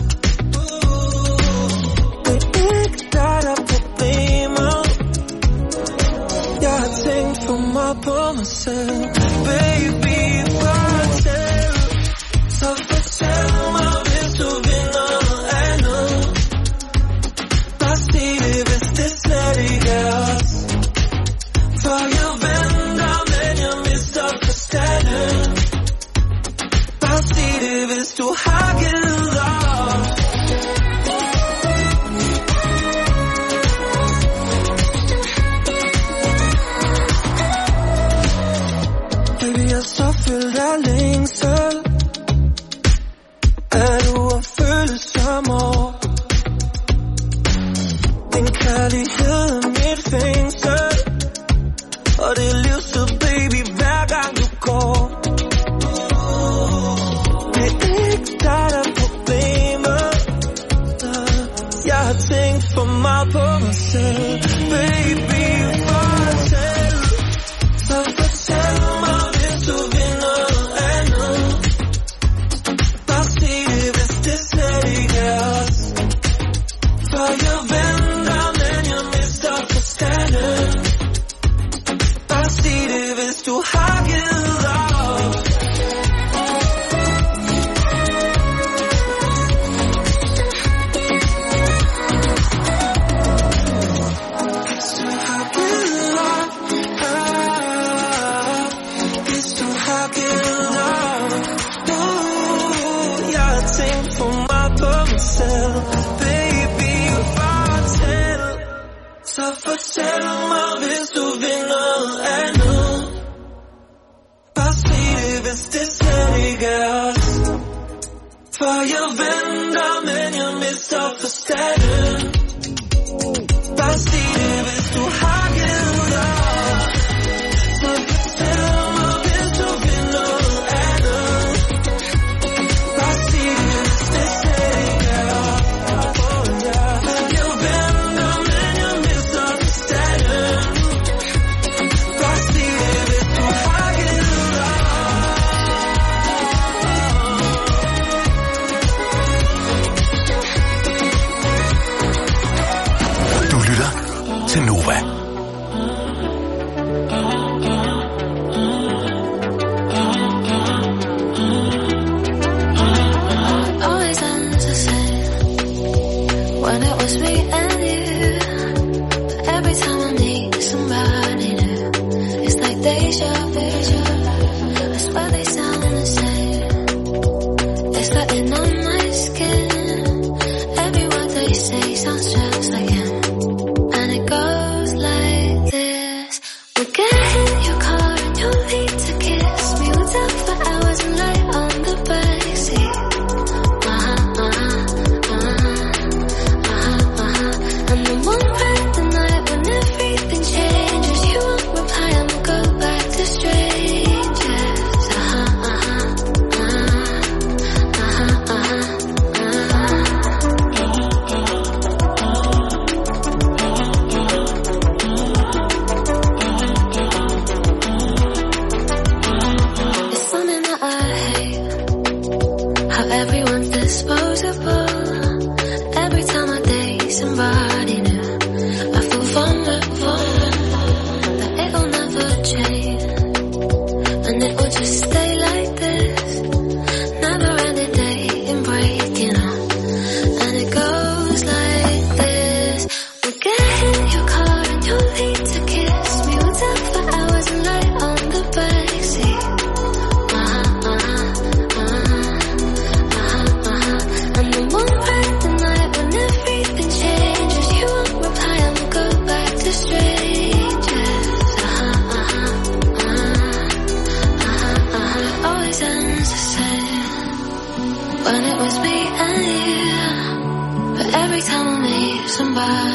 Det er ikke dig, der er problemet. Jeg har tænkt for meget på mig selv. Baby, fortæl. Så fortæl mig, hvis du vil noget andet. Bare sig det, hvis det slet ikke er os. For jeg venter, men jeg mister forstanden. Bare sig det, hvis du har givet op. Baby, jeg er så fyldt af længsel. Er du at føle som år? Din kærlighed er mit fængsel. Og det er livstid, baby, hver gang du går. Det er ikke dig, der er problemet. Jeg har tænkt for meget på mig selv. Baby, fortæl. Så fortæl mig, hvis du vil noget andet. Bare sig det, hvis det slet ikke er os. For jeg venter, men jeg mister forstanden. Bare sig det, hvis du har givet op. Hvis du har givet op, hvis du har givet op. Jeg har tænkt for meget på mig selv. Baby, fortæl. Så fortæl mig, hvis du vil noget andet. Bare sig det, hvis det slet ikke er os. For jeg venter, men jeg mister forstanden. Bare sig det, hvis du har givet op. Så fortæl mig, hvis du vil noget andet. Bare sig det, hvis det slet ikke er os. Jeg venter, men jeg mister forstanden. Bare sig det, hvis du har givet op. Du lytter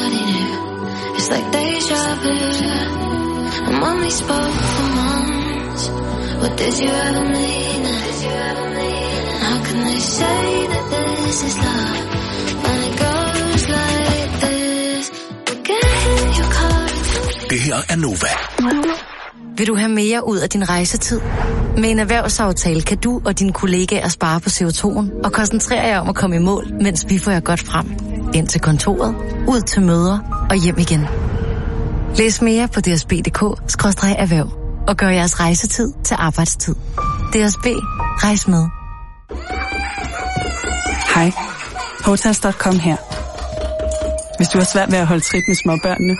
already knew. It's like deja vu. And when we spoke for months, what did you ever mean? How can they say that this is love when it goes like this? Get your card. Det her er Nova. Vil du have mere ud af din rejsetid? Med en erhvervsaftale kan du og dine kollegaer spare på CO2'en og koncentrere jer om at komme i mål, mens vi får jer godt frem. Ind til kontoret, ud til møder og hjem igen. Læs mere på dsb.dk/erhverv og gør jeres rejsetid til arbejdstid. DSB. Rejs med. Hej. Hotels.com her. Hvis du har svært ved at holde trit med småbørnene,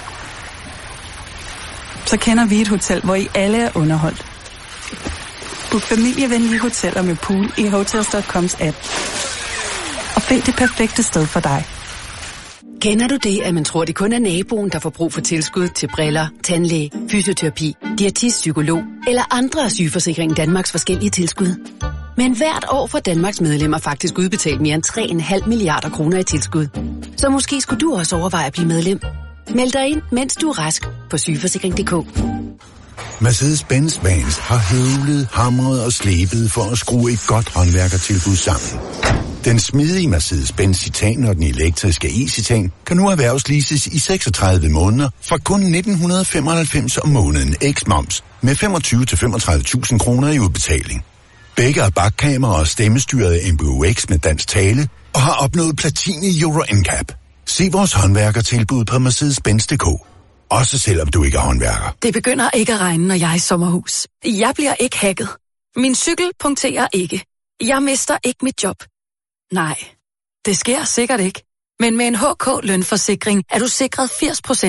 så kender vi et hotel, hvor I alle er underholdt. Book familievenlige hoteller med pool i Hotels.coms app. Og find det perfekte sted for dig. Kender du det, at man tror, det kun er naboen, der får brug for tilskud til briller, tandlæge, fysioterapi, diætist, psykolog eller andre af Sygeforsikringen Danmarks forskellige tilskud? Men hvert år får Danmarks medlemmer faktisk udbetalt mere end 3,5 milliarder kroner i tilskud. Så måske skulle du også overveje at blive medlem. Meld dig ind, mens du er rask på sygeforsikring.dk. Mercedes-Benz Vans har høvlet, hamret og slebet for at skrue et godt håndværkertilbud sammen. Den smidige Mercedes-Benz Citan og den elektriske e-Citan kan nu erhvervsleases i 36 måneder fra kun 1995 om måneden x-moms med 25-35.000 kroner i udbetaling. Begge har bakkamera og stemmestyret MBUX med dansk tale og har opnået platin i Euro NCAP. Se vores håndværkertilbud på Mercedes-Benz.dk. Også selvom du ikke er håndværker. Det begynder ikke at regne, når jeg er i sommerhus. Jeg bliver ikke hacket. Min cykel punkterer ikke. Jeg mister ikke mit job. Nej, det sker sikkert ikke. Men med en HK-lønforsikring er du sikret 80%